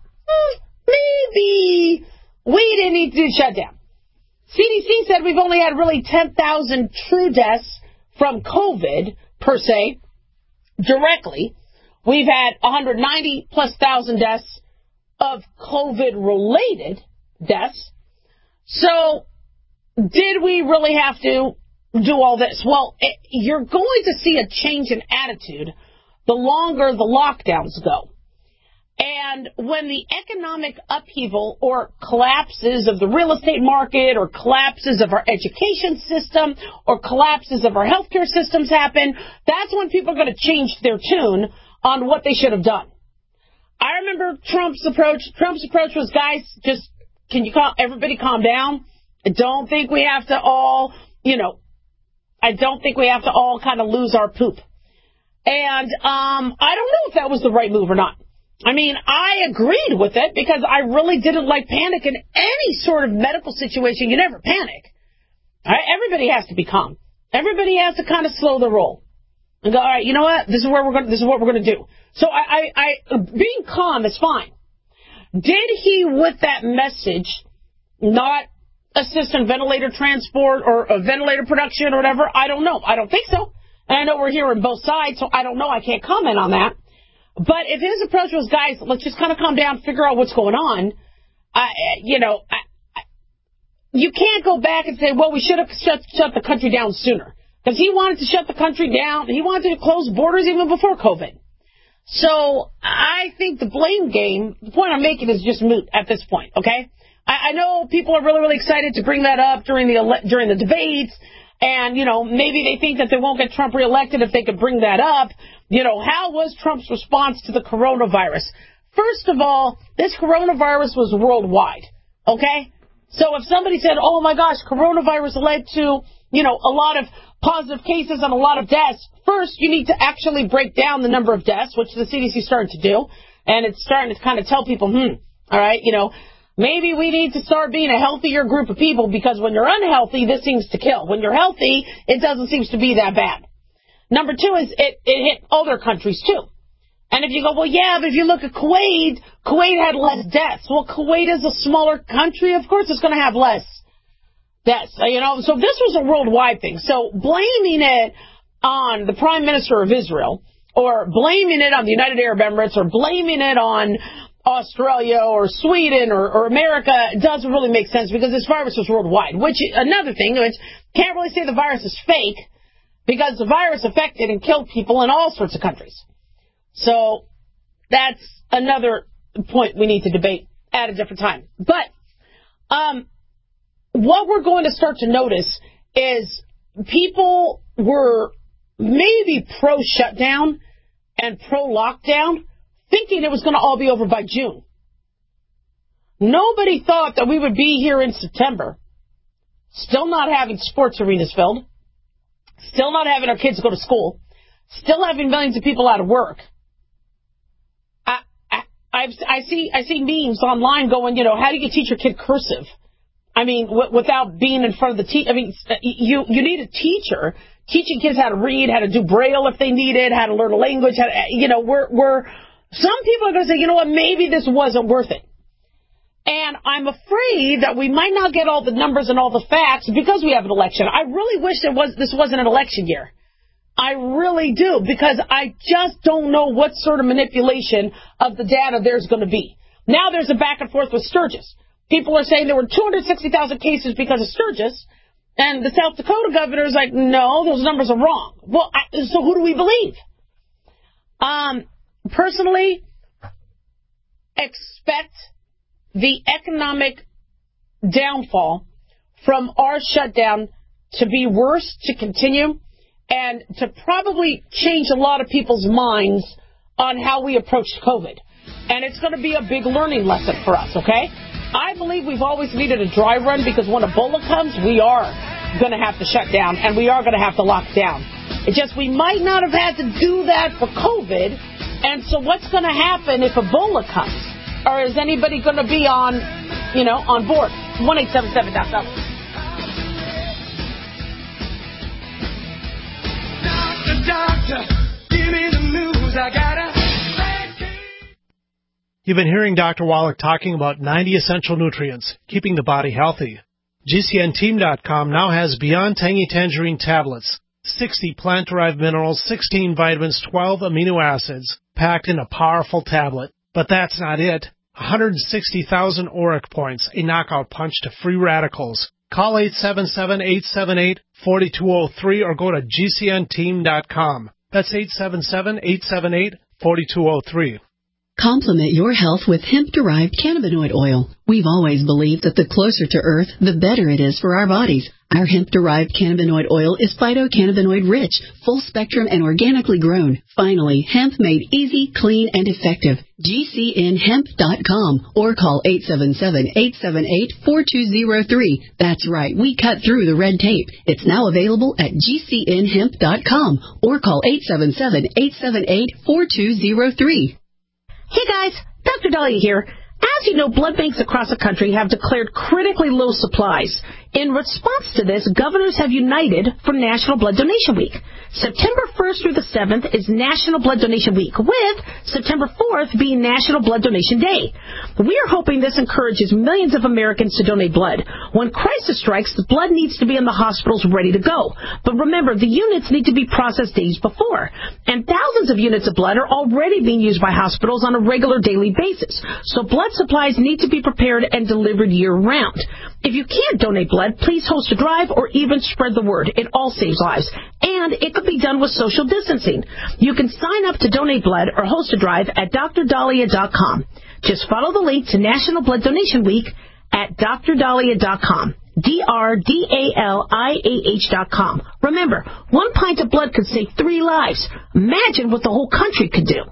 maybe we didn't need to do shutdown. C D C said we've only had really ten thousand true deaths from COVID, per se, directly. We've had one hundred ninety plus thousand deaths of COVID-related deaths. So, did we really have to do all this? Well, it, you're going to see a change in attitude the longer the lockdowns go. And when the economic upheaval or collapses of the real estate market or collapses of our education system or collapses of our healthcare systems happen, that's when people are going to change their tune on what they should have done. I remember Trump's approach. Trump's approach was, guys, just, can you call, everybody calm down? I don't think we have to all, you know, I don't think we have to all kind of lose our poop. And um, I don't know if that was the right move or not. I mean, I agreed with it because I really didn't like panic in any sort of medical situation. You never panic. All right? Everybody has to be calm. Everybody has to kind of slow the roll and go, all right, you know what? This is where we're going. This is what we're going to do. So I, I, I, being calm is fine. Did he, with that message, not assist in ventilator transport or a ventilator production or whatever? I don't know. I don't think so. And I know we're hearing both sides, so I don't know. I can't comment on that. But if his approach was, guys, let's just kind of calm down, figure out what's going on, uh, you know, I, I, you can't go back and say, well, we should have shut, shut the country down sooner. Because he wanted to shut the country down. He wanted to close borders even before COVID. So I think the blame game, the point I'm making is just moot at this point, okay? I, I know people are really, really excited to bring that up during the ele- during the debates. And, you know, maybe they think that they won't get Trump reelected if they could bring that up. You know, how was Trump's response to the coronavirus? First of all, this coronavirus was worldwide, okay? So if somebody said, oh, my gosh, coronavirus led to, you know, a lot of positive cases and a lot of deaths, first you need to actually break down the number of deaths, which the C D C is starting to do. And it's starting to kind of tell people, hmm, all right, you know, maybe we need to start being a healthier group of people because when you're unhealthy, this seems to kill. When you're healthy, it doesn't seem to be that bad. Number two is it, it hit other countries, too. And if you go, well, yeah, but if you look at Kuwait, Kuwait had less deaths. Well, Kuwait is a smaller country. Of course it's going to have less deaths. You know, so this was a worldwide thing. So blaming it on the Prime Minister of Israel or blaming it on the United Arab Emirates or blaming it on Australia or Sweden or, or America doesn't really make sense because this virus was worldwide. Which, another thing, which can't really say the virus is fake because the virus affected and killed people in all sorts of countries. So that's another point we need to debate at a different time. But um, what we're going to start to notice is people were maybe pro-shutdown and pro-lockdown, thinking it was going to all be over by June. Nobody thought that we would be here in September, still not having sports arenas filled, still not having our kids go to school, still having millions of people out of work. I, I, I've, I see I see memes online going, you know, how do you teach your kid cursive? I mean, w- without being in front of the teacher. I mean, you you need a teacher teaching kids how to read, how to do Braille if they need it, how to learn a language. How to, you know, we're we're some people are going to say, you know what, maybe this wasn't worth it. And I'm afraid that we might not get all the numbers and all the facts because we have an election. I really wish it was this wasn't an election year. I really do, because I just don't know what sort of manipulation of the data there's going to be. Now there's a back and forth with Sturgis. People are saying there were two hundred sixty thousand cases because of Sturgis, and the South Dakota governor is like, no, those numbers are wrong. Well, I, so who do we believe? Um, personally, expect the economic downfall from our shutdown to be worse, to continue, and to probably change a lot of people's minds on how we approached COVID. And it's going to be a big learning lesson for us, okay? I believe we've always needed a dry run because when Ebola comes, we are going to have to shut down and we are going to have to lock down. It's just we might not have had to do that for COVID. And so what's going to happen if Ebola comes? Or is anybody going to be on, you know, on board? one eight seven seven dot com. Doctor, doctor, give me the news. I gotta. You've been hearing Doctor Wallach talking about ninety essential nutrients, keeping the body healthy. G C N team dot com now has Beyond Tangy Tangerine tablets, sixty plant-derived minerals, sixteen vitamins, twelve amino acids, packed in a powerful tablet. But that's not it. one hundred sixty thousand auric points, a knockout punch to free radicals. Call eight seven seven, eight seven eight, four two zero three or go to G C N team dot com. That's eight seven seven, eight seven eight, four two zero three. Complement your health with hemp-derived cannabinoid oil. We've always believed that the closer to Earth, the better it is for our bodies. Our hemp-derived cannabinoid oil is phytocannabinoid-rich, full-spectrum, and organically grown. Finally, hemp made easy, clean, and effective. G C N hemp dot com or call eight seven seven, eight seven eight, four two zero three. That's right, we cut through the red tape. It's now available at G C N hemp dot com or call eight seven seven, eight seven eight, four two zero three. Hey guys, Doctor Dahlia here. As you know, blood banks across the country have declared critically low supplies. In response to this, governors have united for National Blood Donation Week. September first through the seventh is National Blood Donation Week, with September fourth being National Blood Donation Day. We are hoping this encourages millions of Americans to donate blood. When crisis strikes, the blood needs to be in the hospitals ready to go. But remember, the units need to be processed days before. And thousands of units of blood are already being used by hospitals on a regular daily basis. So blood supplies need to be prepared and delivered year-round. If you can't donate blood, please host a drive or even spread the word. It all saves lives. And it could be done with social distancing. You can sign up to donate blood or host a drive at D R dahlia dot com. Just follow the link to National Blood Donation Week at D R dahlia dot com. D R D A L I A H dot com. Remember, one pint of blood could save three lives. Imagine what the whole country could do.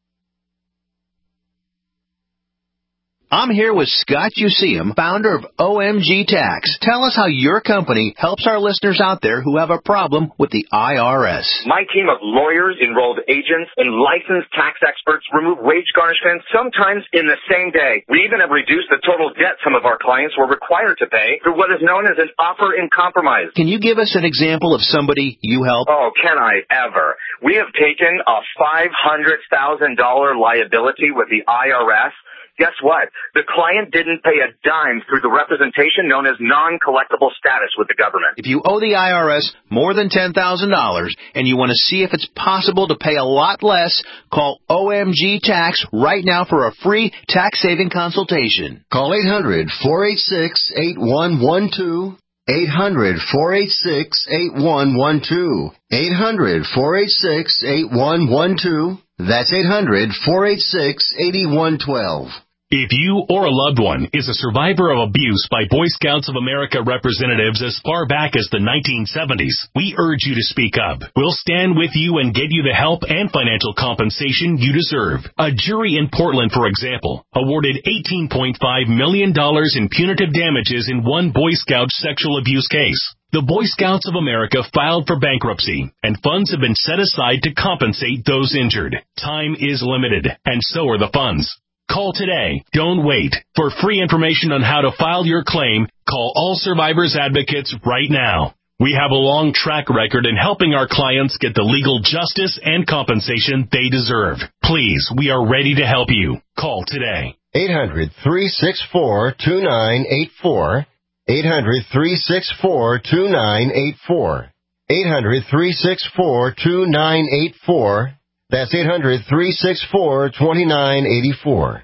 I'm here with Scott Useum, founder of O M G Tax. Tell us how your company helps our listeners out there who have a problem with the I R S. My team of lawyers, enrolled agents, and licensed tax experts remove wage garnishments sometimes in the same day. We even have reduced the total debt some of our clients were required to pay through what is known as an offer in compromise. Can you give us an example of somebody you help? Oh, can I ever? We have taken a five hundred thousand dollars liability with the I R S. Guess what? The client didn't pay a dime through the representation known as non-collectible status with the government. If you owe the I R S more than ten thousand dollars and you want to see if it's possible to pay a lot less, call O M G Tax right now for a free tax-saving consultation. Call eight hundred, four eight six, eight one one two. eight hundred, four eight six, eight one one two. eight hundred, four eight six, eight one one two. That's eight hundred, four eight six, eight one one two. If you or a loved one is a survivor of abuse by Boy Scouts of America representatives as far back as the nineteen seventies, we urge you to speak up. We'll stand with you and get you the help and financial compensation you deserve. A jury in Portland, for example, awarded eighteen point five million dollars in punitive damages in one Boy Scout sexual abuse case. The Boy Scouts of America filed for bankruptcy, and funds have been set aside to compensate those injured. Time is limited, and so are the funds. Call today. Don't wait. For free information on how to file your claim, call All Survivors Advocates right now. We have a long track record in helping our clients get the legal justice and compensation they deserve. Please, we are ready to help you. Call today. eight hundred, three six four, two nine eight four. eight hundred, three six four, two nine eight four. eight hundred, three six four, two nine eight four. That's eight hundred, three six four, two nine eight four.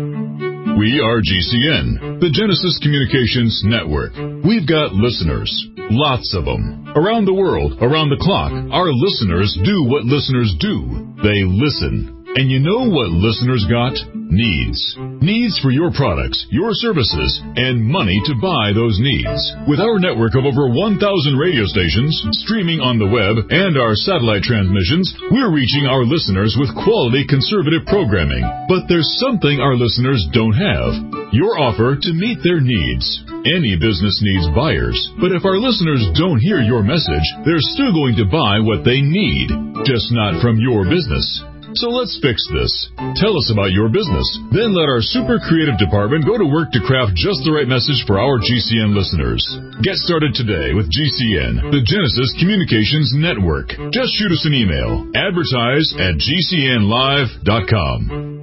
We are G C N, the Genesis Communications Network. We've got listeners, lots of them. Around the world, around the clock, our listeners do what listeners do. They listen. And you know what listeners got? Needs. Needs for your products, your services, and money to buy those needs. With our network of over one thousand radio stations, streaming on the web, and our satellite transmissions, we're reaching our listeners with quality conservative programming. But there's something our listeners don't have. Your offer to meet their needs. Any business needs buyers, but if our listeners don't hear your message, they're still going to buy what they need, just not from your business. So let's fix this. Tell us about your business. Then let our super creative department go to work to craft just the right message for our G C N listeners. Get started today with G C N, the Genesis Communications Network. Just shoot us an email. Advertise at G C N live dot com.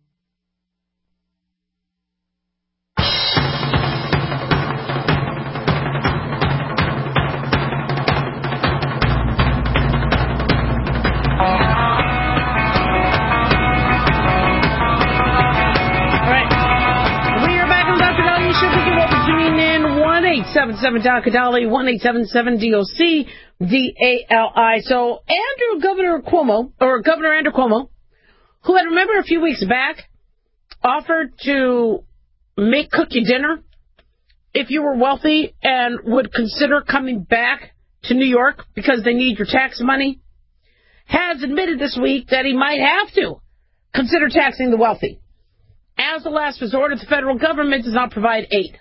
seven seven Doctor Dolly, one eight seven seven D O C D A L I. So Andrew Governor Cuomo, or Governor Andrew Cuomo, who had, remember a few weeks back, offered to make cook you dinner if you were wealthy and would consider coming back to New York because they need your tax money, has admitted this week that he might have to consider taxing the wealthy. As a last resort, if the federal government does not provide aid.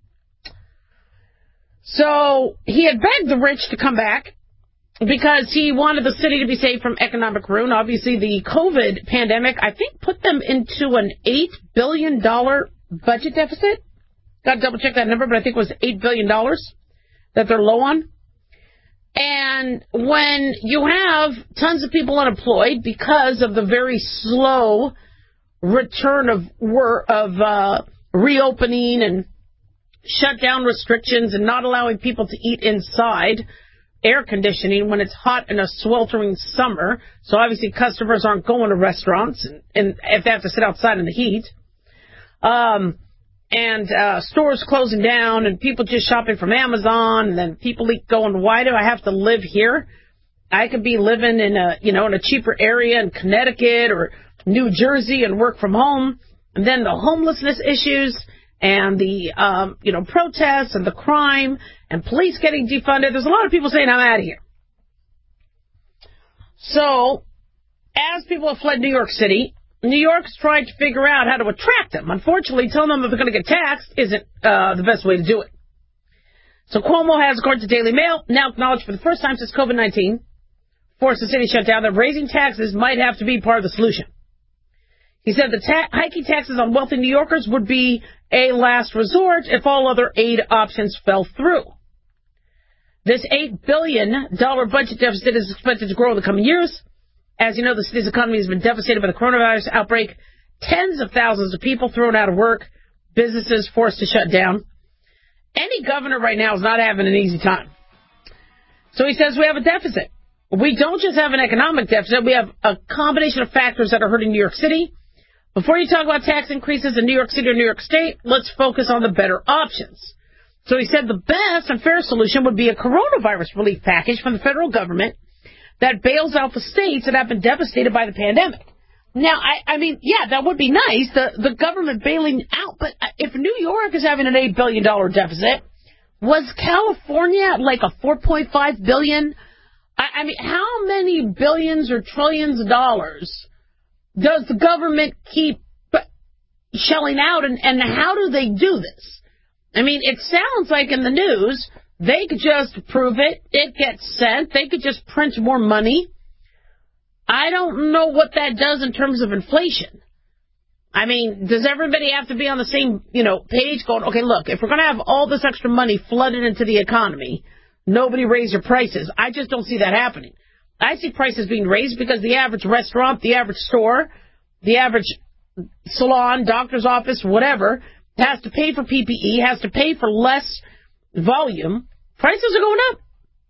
So he had begged the rich to come back because he wanted the city to be saved from economic ruin. Obviously, the COVID pandemic, I think, put them into an eight billion dollars budget deficit. Got to double check that number, but I think it was eight billion dollars that they're low on. And when you have tons of people unemployed because of the very slow return of work, of uh, reopening and shutdown restrictions and not allowing people to eat inside, air conditioning when it's hot in a sweltering summer, so obviously customers aren't going to restaurants and, and if they have to sit outside in the heat, um, and uh, stores closing down and people just shopping from Amazon, and then people going, why do I have to live here? I could be living in a, you know, in a cheaper area in Connecticut or New Jersey and work from home. And then the homelessness issues and the, um, you know, protests and the crime and police getting defunded. There's a lot of people saying, I'm out of here. So, as people have fled New York City, New York's trying to figure out how to attract them. Unfortunately, telling them that they're going to get taxed isn't uh, the best way to do it. So Cuomo has, according to Daily Mail, now acknowledged for the first time since COVID nineteen forced the city shut down that raising taxes might have to be part of the solution. He said the ta- hiking taxes on wealthy New Yorkers would be a last resort if all other aid options fell through. This eight billion dollars budget deficit is expected to grow in the coming years. As you know, the city's economy has been devastated by the coronavirus outbreak. Tens of thousands of people thrown out of work. Businesses forced to shut down. Any governor right now is not having an easy time. So he says we have a deficit. We don't just have an economic deficit. We have a combination of factors that are hurting New York City. Before you talk about tax increases in New York City or New York State, let's focus on the better options. So he said the best and fair solution would be a coronavirus relief package from the federal government that bails out the states that have been devastated by the pandemic. Now, I, I mean, yeah, that would be nice, the, the government bailing out, but if New York is having an eight billion dollars deficit, was California at like a four point five billion dollars? I, I mean, how many billions or trillions of dollars does the government keep shelling out, and, and how do they do this? I mean, it sounds like in the news they could just prove it, it gets sent, they could just print more money. I don't know what that does in terms of inflation. I mean, does everybody have to be on the same, you know, page going, okay, look, if we're going to have all this extra money flooded into the economy, nobody raise your prices. I just don't see that happening. I see prices being raised because the average restaurant, the average store, the average salon, doctor's office, whatever, has to pay for P P E, has to pay for less volume. Prices are going up.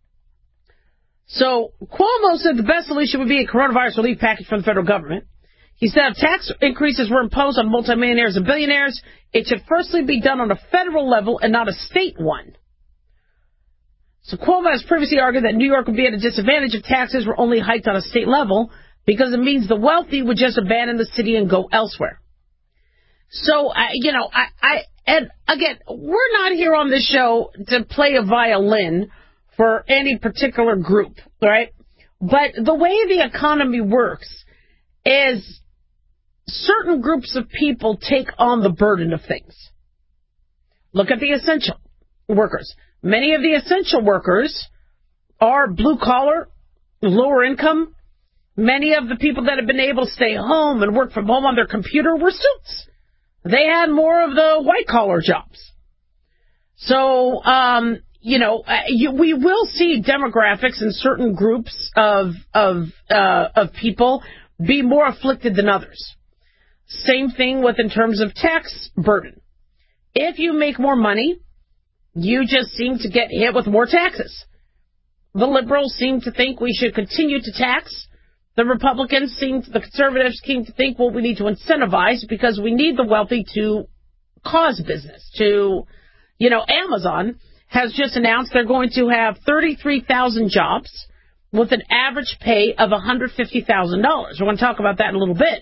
So Cuomo said the best solution would be a coronavirus relief package from the federal government. He said if tax increases were imposed on multimillionaires and billionaires, it should firstly be done on a federal level and not a state one. So Cuomo has previously argued that New York would be at a disadvantage if taxes were only hiked on a state level because it means the wealthy would just abandon the city and go elsewhere. So, uh, you know, I, I, and again, we're not here on this show to play a violin for any particular group, right? But the way the economy works is certain groups of people take on the burden of things. Look at the essential workers. Many of the essential workers are blue-collar, lower income. Many of the people that have been able to stay home and work from home on their computer were suits. They had more of the white-collar jobs. So, um, you know, you, we will see demographics in certain groups of of uh, of people be more afflicted than others. Same thing with in terms of tax burden. If you make more money, you just seem to get hit with more taxes. The liberals seem to think we should continue to tax. The Republicans seem, the conservatives seem to think, well, we need to incentivize because we need the wealthy to cause business. To, you know, Amazon has just announced they're going to have thirty-three thousand jobs with an average pay of one hundred fifty thousand dollars. We're going to talk about that in a little bit.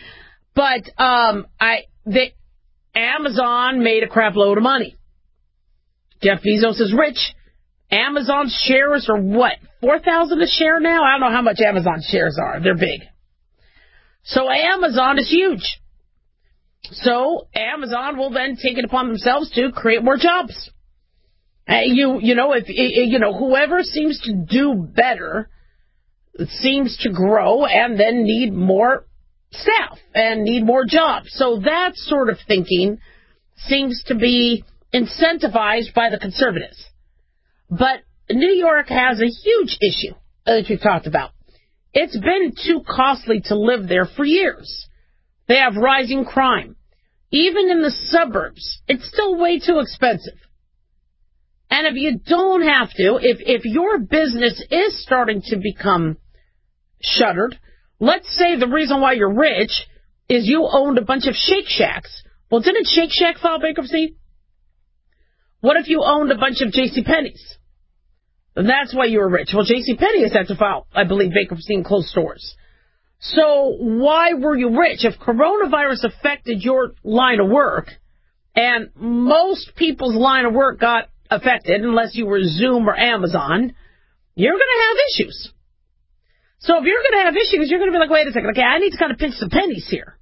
But um, I, the, Amazon made a crap load of money. Jeff Bezos is rich. Amazon's shares are what? four thousand a share now? I don't know how much Amazon shares are. They're big. So Amazon is huge. So Amazon will then take it upon themselves to create more jobs. Uh, you you know if you know whoever seems to do better seems to grow and then need more staff and need more jobs. So that sort of thinking seems to be incentivized by the conservatives. But New York has a huge issue that we've talked about. It's been too costly to live there for years. They have rising crime. Even in the suburbs, it's still way too expensive. And if you don't have to, if, if your business is starting to become shuttered, let's say the reason why you're rich is you owned a bunch of Shake Shacks. Well, didn't Shake Shack file bankruptcy? What if you owned a bunch of JCPenney's? That's why you were rich. Well, JCPenney has had to file, I believe, bankruptcy and close stores. So why were you rich? If coronavirus affected your line of work, and most people's line of work got affected, unless you were Zoom or Amazon, you're going to have issues. So if you're going to have issues, you're going to be like, wait a second, okay, I need to kind of pinch some pennies here.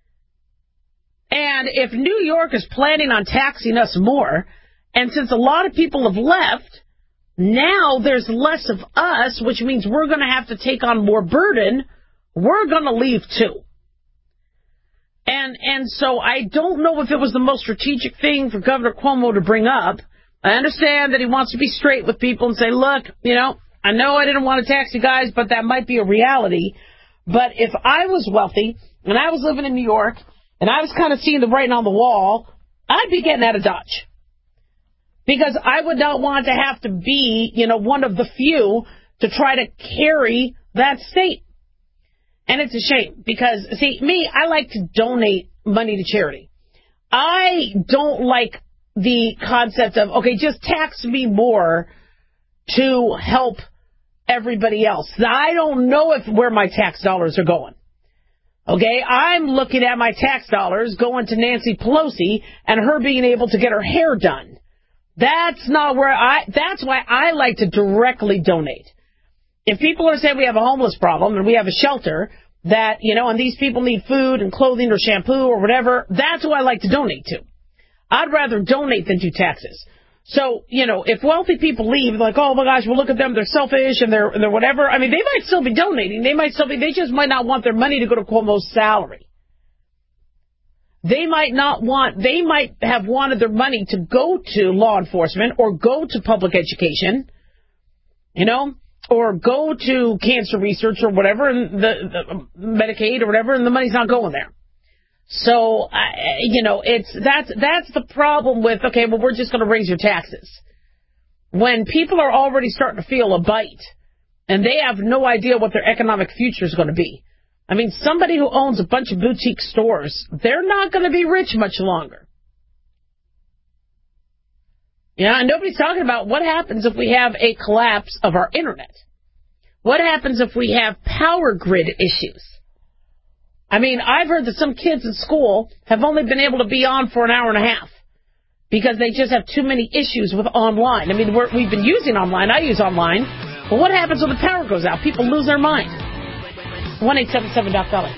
And if New York is planning on taxing us more, and since a lot of people have left, now there's less of us, which means we're going to have to take on more burden. We're going to leave too. And and so I don't know if it was the most strategic thing for Governor Cuomo to bring up. I understand that he wants to be straight with people and say, look, you know, I know I didn't want to tax you guys, but that might be a reality. But if I was wealthy and I was living in New York and I was kind of seeing the writing on the wall, I'd be getting out of Dodge. Because I would not want to have to be, you know, one of the few to try to carry that state. And it's a shame because, see, me, I like to donate money to charity. I don't like the concept of, okay, just tax me more to help everybody else. I don't know if where my tax dollars are going. Okay, I'm looking at my tax dollars going to Nancy Pelosi and her being able to get her hair done. That's not where I, that's why I like to directly donate. If people are saying we have a homeless problem and we have a shelter that, you know, and these people need food and clothing or shampoo or whatever, that's who I like to donate to. I'd rather donate than do taxes. So, you know, if wealthy people leave, like, oh my gosh, well look at them, they're selfish and they're, they're whatever. I mean, they might still be donating. They might still be, they just might not want their money to go to Cuomo's salary. They might not want, they might have wanted their money to go to law enforcement or go to public education, you know, or go to cancer research or whatever, and the, the Medicaid or whatever, and the money's not going there. So, uh, you know, it's, that's, that's the problem with, okay, well, we're just going to raise your taxes. When people are already starting to feel a bite and they have no idea what their economic future is going to be. I mean, somebody who owns a bunch of boutique stores, they're not going to be rich much longer. Yeah, and nobody's talking about what happens if we have a collapse of our internet. What happens if we have power grid issues? I mean, I've heard that some kids in school have only been able to be on for an hour and a half because they just have too many issues with online. I mean, we're, we've been using online. I use online. But what happens when the power goes out? People lose their mind. one eight seven seven Doc Dolly.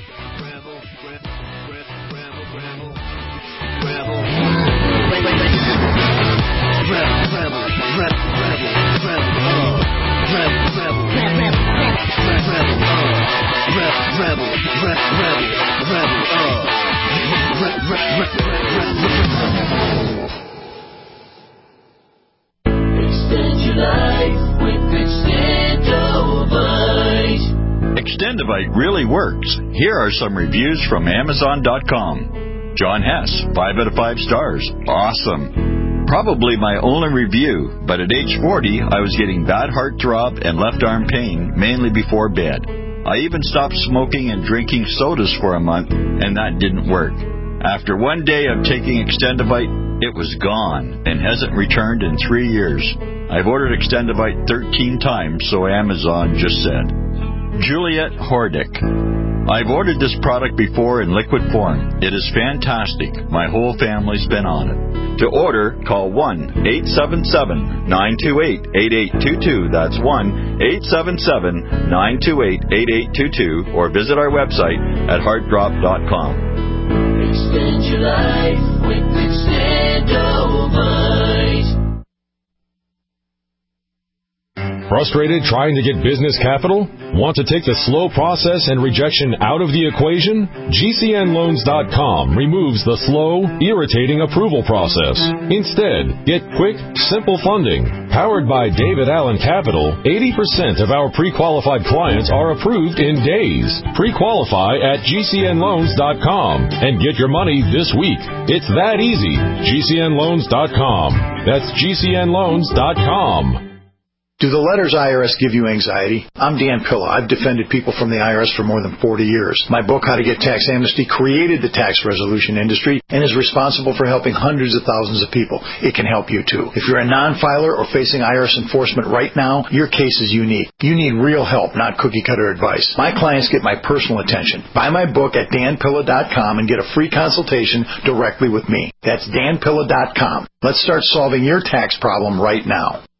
Extend your life with Extendovite. Extendovite really works. Here are some reviews from Amazon dot com. John Hess, five out of five stars. Awesome. Probably my only review, but at age forty, I was getting bad heart throb and left arm pain, mainly before bed. I even stopped smoking and drinking sodas for a month, and that didn't work. After one day of taking Extendovite, it was gone and hasn't returned in three years. I've ordered Extendovite thirteen times, so Amazon just said. Juliet Hordick. I've ordered this product before in liquid form. It is fantastic. My whole family's been on it. To order, call one eight seven seven, nine two eight, eight eight two two. That's one eight seven seven, nine two eight, eight eight two two, or visit our website at heart drop dot com. Extend your life with Extendovite. Frustrated trying to get business capital? Want to take the slow process and rejection out of the equation? G C N loans dot com removes the slow, irritating approval process. Instead, get quick, simple funding. Powered by David Allen Capital, eighty percent of our pre-qualified clients are approved in days. Pre-qualify at G C N loans dot com and get your money this week. It's that easy. G C N loans dot com. That's G C N loans dot com. Do the letters I R S give you anxiety? I'm Dan Pilla. I've defended people from the I R S for more than forty years. My book, How to Get Tax Amnesty, created the tax resolution industry and is responsible for helping hundreds of thousands of people. It can help you, too. If you're a non-filer or facing I R S enforcement right now, your case is unique. You need real help, not cookie-cutter advice. My clients get my personal attention. Buy my book at Dan Pilla dot com and get a free consultation directly with me. That's Dan Pilla dot com. Let's start solving your tax problem right now.